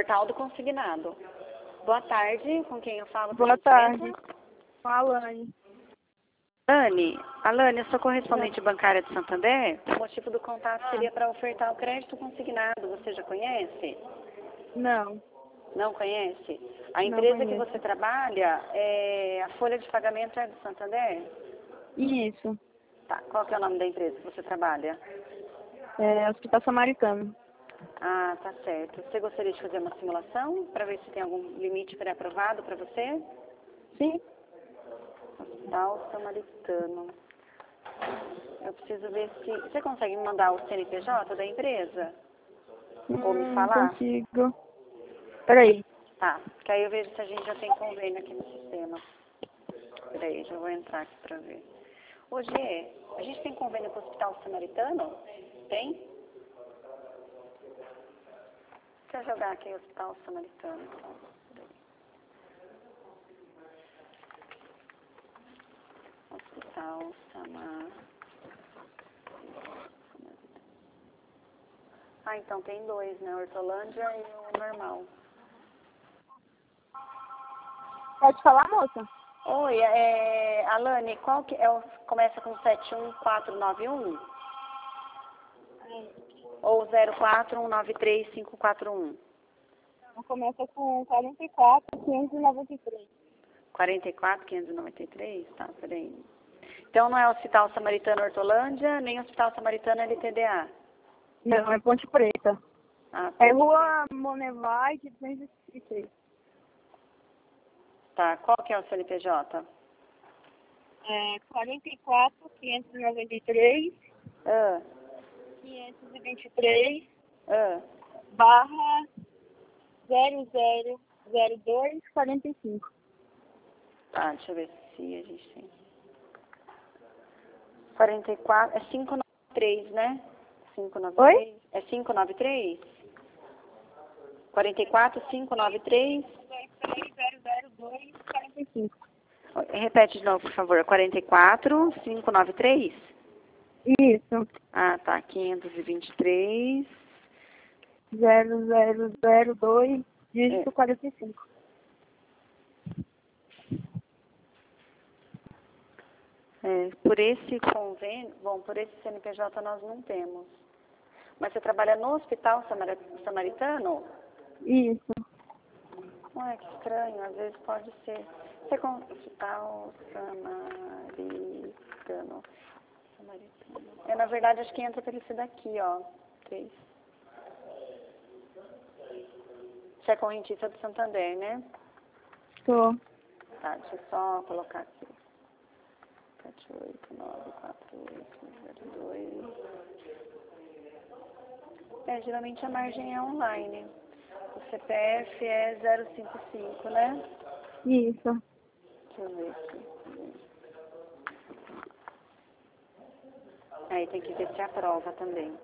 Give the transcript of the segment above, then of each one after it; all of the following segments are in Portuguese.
Portal do Consignado. Boa tarde, com quem eu falo? Boa tarde. Com a Alane. Alane, eu sou correspondente bancária de Santander. O motivo do contato seria para ofertar o crédito consignado. Você já conhece? Não. Não conhece? A empresa que você trabalha, a folha de pagamento é do Santander? Isso. Tá, qual que é o nome da empresa que você trabalha? É Hospital Samaritano. Ah, tá certo. Você gostaria de fazer uma simulação para ver se tem algum limite pré-aprovado para você? Sim. Hospital Samaritano. Eu preciso ver se... Você consegue me mandar o CNPJ da empresa? Ou me falar? Consigo. Peraí. Tá, que aí eu vejo se a gente já tem convênio aqui no sistema. Peraí, já vou entrar aqui pra ver. Hoje, a gente tem convênio com o Hospital Samaritano? Tem? Deixa eu jogar aqui o Hospital Samaritano, então. Hospital Samaritano. Ah, então tem dois, né? Hortolândia e o normal. Pode falar, moça? Oi, Alane, qual que é começa com 71491? Ou 04193541? Começa com 44.593. 44.593? Tá, peraí. Então não é Hospital Samaritano Hortolândia, nem Hospital Samaritano LTDA? Não, é Ponte Preta. Ah, É Rua Monevai, 236. Tá, qual que é o CNPJ? É 44.593. Ah, 523. ah. Barra 000245. Tá, deixa eu ver se a gente tem. 44, é 593, né? 593? Oi? É 593? 44593? 000245. Repete de novo, por favor. 44593? Isso. Ah, tá. 523. 0002, dígito 45. Por esse convênio, bom, por esse CNPJ nós não temos. Mas você trabalha no Hospital Samaritano? Isso. Ué, que estranho, às vezes pode ser. Você Hospital Samaritano. Na verdade, acho que entra por esse daqui, ó. 3. Você é correntista do Santander, né? Tô. Tá, deixa eu só colocar aqui. 7894802. Geralmente a margem é online. O CPF é 055, né? Isso. Deixa eu ver aqui. Aí tem que ver se aprova também.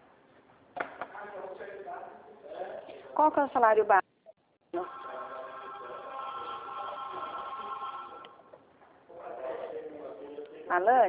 Qual que é o salário básico? Alane?